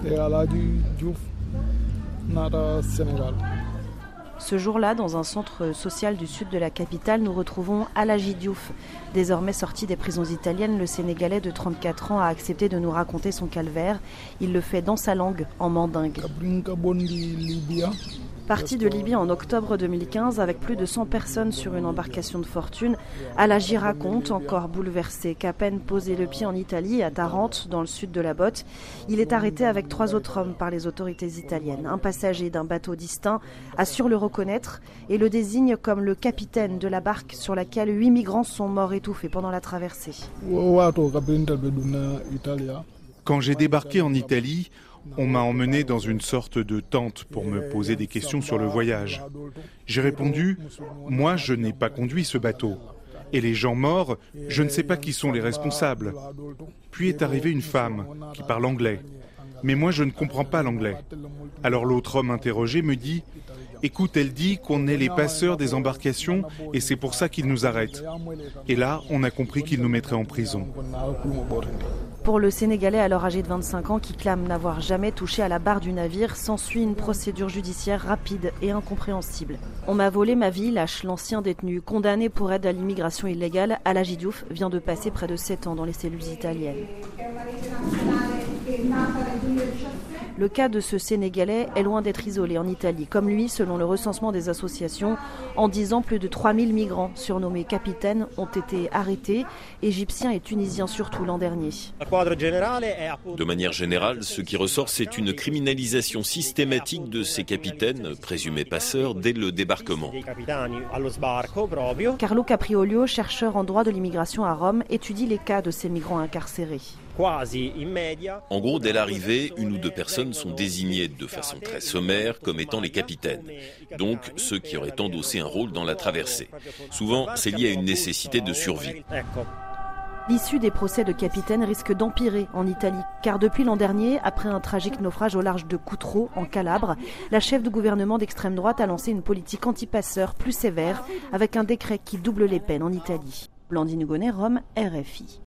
et Aladji Diouf nata Sénégal. Ce jour-là, dans un centre social du sud de la capitale, nous retrouvons Aladji Diouf. Désormais sorti des prisons italiennes, le Sénégalais de 34 ans a accepté de nous raconter son calvaire. Il le fait dans sa langue, en mandingue. Parti de Libye en octobre 2015 avec plus de 100 personnes sur une embarcation de fortune, Aladji raconte, encore bouleversé, qu'à peine posé le pied en Italie, à Tarente, dans le sud de la Botte, il est arrêté avec 3 autres hommes par les autorités italiennes. Un passager d'un bateau distinct assure le reconnaître et le désigne comme le capitaine de la barque sur laquelle 8 migrants sont morts étouffés pendant la traversée. Quand j'ai débarqué en Italie, on m'a emmené dans une sorte de tente pour me poser des questions sur le voyage. J'ai répondu « Moi, je n'ai pas conduit ce bateau. Et les gens morts, je ne sais pas qui sont les responsables. » Puis est arrivée une femme qui parle anglais. Mais moi, je ne comprends pas l'anglais. Alors l'autre homme interrogé me dit « Écoute, elle dit qu'on est les passeurs des embarcations et c'est pour ça qu'ils nous arrêtent. » Et là, on a compris qu'ils nous mettraient en prison. Pour le Sénégalais alors âgé de 25 ans qui clame n'avoir jamais touché à la barre du navire, s'ensuit une procédure judiciaire rapide et incompréhensible. On m'a volé ma vie, lâche l'ancien détenu. Condamné pour aide à l'immigration illégale, Aladji Diouf vient de passer près de 7 ans dans les cellules italiennes. Le cas de ce Sénégalais est loin d'être isolé en Italie. Comme lui, selon le recensement des associations, en 10 ans, plus de 3000 migrants, surnommés capitaines, ont été arrêtés, égyptiens et tunisiens surtout l'an dernier. De manière générale, ce qui ressort, c'est une criminalisation systématique de ces capitaines, présumés passeurs, dès le débarquement. Carlo Capriolio, chercheur en droit de l'immigration à Rome, étudie les cas de ces migrants incarcérés. En gros, dès l'arrivée, 1 ou 2 personnes sont désignées de façon très sommaire comme étant les capitaines, donc ceux qui auraient endossé un rôle dans la traversée. Souvent, c'est lié à une nécessité de survie. L'issue des procès de capitaines risque d'empirer en Italie, car depuis l'an dernier, après un tragique naufrage au large de Cutro, en Calabre, la chef de gouvernement d'extrême droite a lancé une politique anti-passeurs plus sévère, avec un décret qui double les peines en Italie. Blandine Gonnet, Rome, RFI.